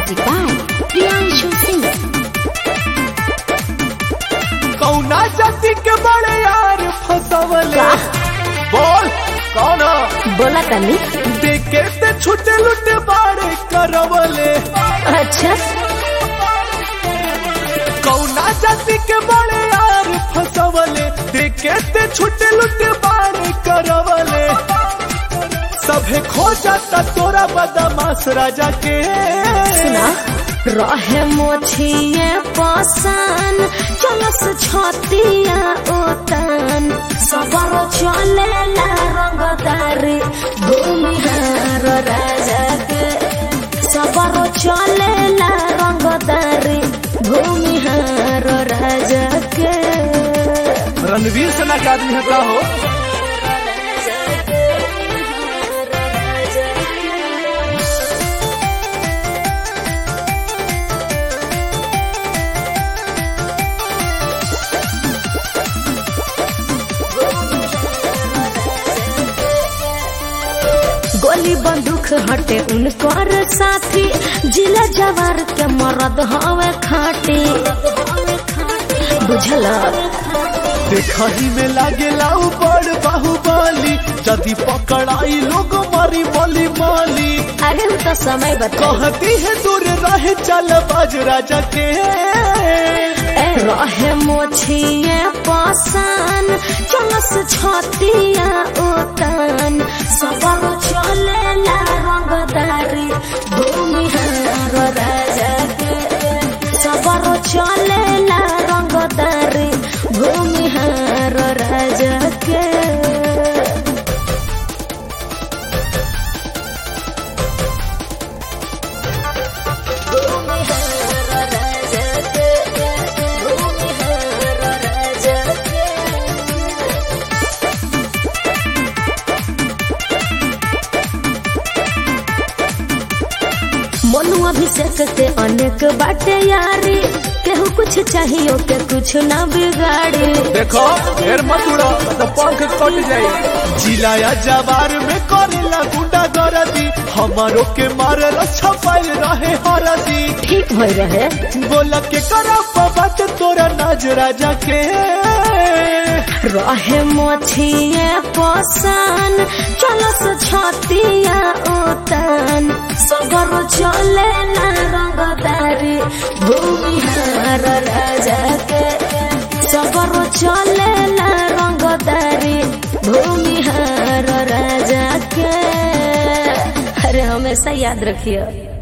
Music by Priyanshu Singh. कौना जाति के बड़े यार फसवले बोल कौन बोला तनी देखे ते छुटे लुटे बाड़े करवले। अच्छा कौना जाति के बड़े यार फसवले देखे ते छुटे लुटे बाड़े करवले। सभे खो जाता तोरा बदमाश राजा के सुना रहे मोछिए पासान चलस छतिया ओतन सबर चले ला रंगदारी भूमिहार राजा के सबर चले ला रंगदारी भूमिहार राजा के। रणवीर सेना के आदमी है का हो। गोली बंदूक हटे उनकर साथी जिला जवार के मरद हवे खाटी बुझल। देखही में लागेला बड़ बाहुबली जदि पकड़ाई लोग मारी बोली माली। अरे तो समय बता कहती है दूर रहे चल बाज राजा के रहे मोछिए पासान चलस छतिया ओतन सबर चले ला रंगदारी भूमिहार राजा के सबर चले ला रंगदारी भूमिहार राजा के। मनु अभिषेक के अनेक बाटे यारी केहू कुछ चाहिए के कुछ ना बिगाड़ी। देखो ढेर मत उड़ो तो पंख कट जाई। जिलाया जवार में करेला गुंडा गरदी हमारो के मारे छपाइल रहे हरदी। ठीक भई रहे बोला के करा बात तोरा नाज राजा के रहे मोछिए पसान चलस छतिया ओतन सगर चले ला रंगदारी भूमिहार राजा के सगर चले ला रंगदारी भूमिहार राजा के। अरे हमेशा याद रखियो।